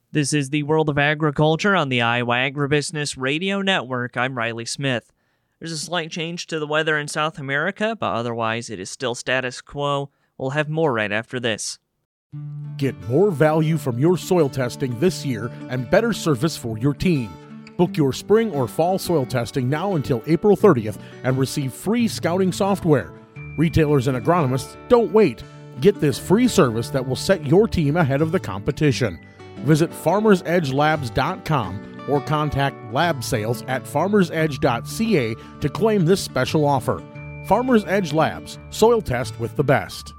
This is the World of Agriculture on the Iowa Agribusiness Radio Network. I'm Riley Smith. There's a slight change to the weather in South America, but otherwise it is still status quo. We'll have more right after this. Get more value from your soil testing this year and better service for your team. Book your spring or fall soil testing now until April 30th and receive free scouting software. Retailers and agronomists, don't wait. Get this free service that will set your team ahead of the competition. Visit farmersedgelabs.com or contact lab sales at farmersedge.ca to claim this special offer. Farmers Edge Labs, soil test with the best.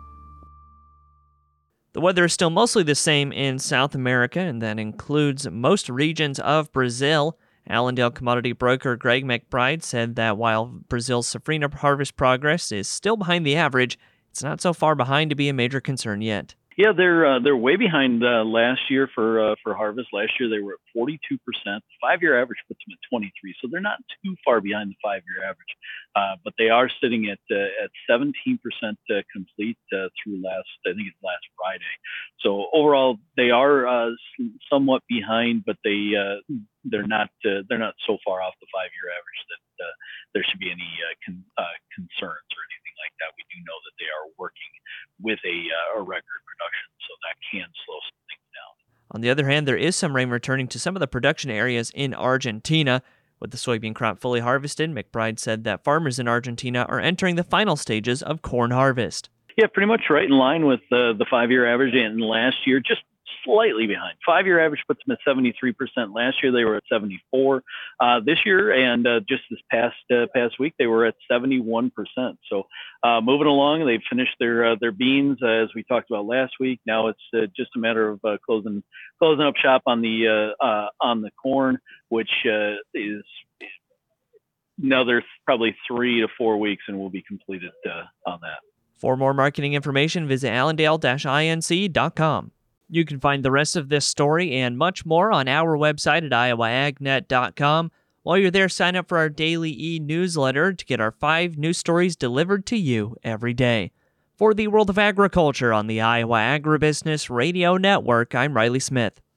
The weather is still mostly the same in South America, and that includes most regions of Brazil. Allendale commodity broker Greg McBride said that while Brazil's safrinha harvest progress is still behind the average, it's not so far behind to be a major concern yet. Yeah, they're way behind last year for harvest. Last year they were at 42%. 5-year average puts them at 23, so they're not too far behind the 5-year average. But they are sitting at 17% complete through last Friday. So overall they are somewhat behind, but they're not so far off the 5-year average that there should be any concerns or anything like that. We do know that they are working with a record production, so that can slow some things down. On the other hand, there is some rain returning to some of the production areas in Argentina. With the soybean crop fully harvested, McBride said that farmers in Argentina are entering the final stages of corn harvest. Yeah, pretty much right in line with the 5-year average and last year, just slightly behind. 5-year average puts them at 73%. Last year they were at 74%. This year and just this past week they were at 71%. So moving along, they've finished their beans as we talked about last week. Now it's just a matter of closing up shop on the corn, which is another probably 3 to 4 weeks, and we'll be completed on that. For more marketing information, visit allendale-inc.com. You can find the rest of this story and much more on our website at iowaagnet.com. While you're there, sign up for our daily e-newsletter to get our 5 news stories delivered to you every day. For the World of Agriculture on the Iowa Agribusiness Radio Network, I'm Riley Smith.